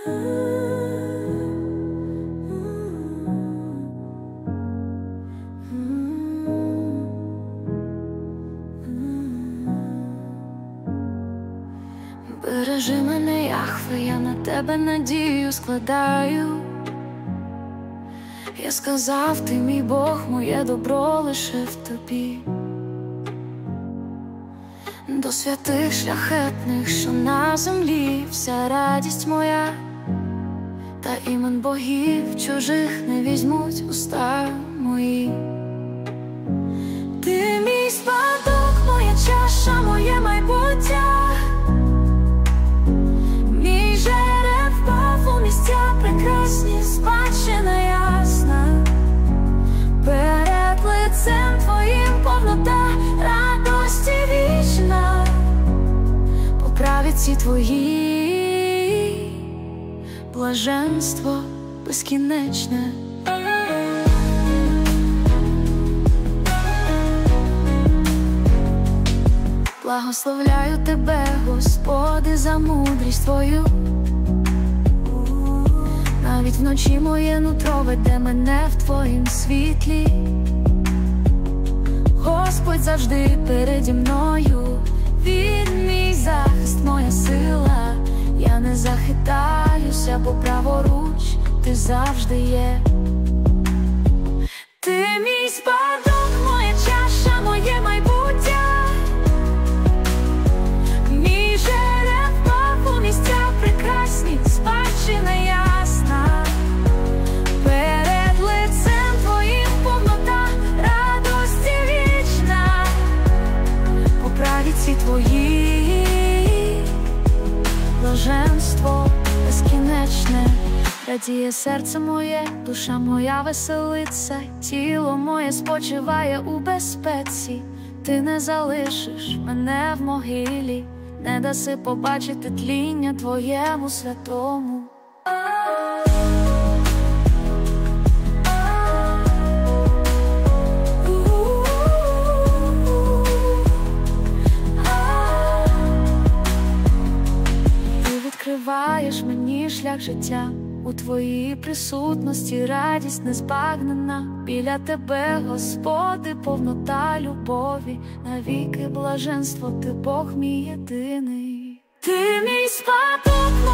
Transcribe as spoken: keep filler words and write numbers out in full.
Бережи мене, Яхве, я на тебе надію складаю. Я сказав, ти мій Бог, моє добро лише в тобі. До святих шляхетних, що на землі, вся радість моя, та імен богів чужих не візьмуть уста мої. Ти мій спадок, моя чаша, моє майбуття, мій жереб впав у місця прекрасні, спадщина ясна. Перед лицем твоїм повнота радості вічна, по праведці твоїй блаженство безкінечне. Благословляю тебе, Господи, за мудрість твою. Навіть вночі моє нутро веде мене в твоїм світлі. Господь завжди переді мною, Він мій захист, моя сила. Я не захитаюся, бо праворуч ти завжди є. Ти мій спадок, моя чаша, моє майбуття, мій жереб впав у місця прекрасні, спадщина ясна. Перед лицем твоїм повнота радості вічна, по праведці твоїй блаженство безкінечне. Радіє серце моє, душа моя веселиться, тіло моє спочиває у безпеці. Ти не залишиш мене в могилі, не даси побачити тління твоєму святому. Ти відкриваєш мені шлях життя, у твоїй присутності радість незбагнена. Біля тебе, Господи, повнота любові, навіки блаженство, ти Бог мій єдиний. Ти мій спадок,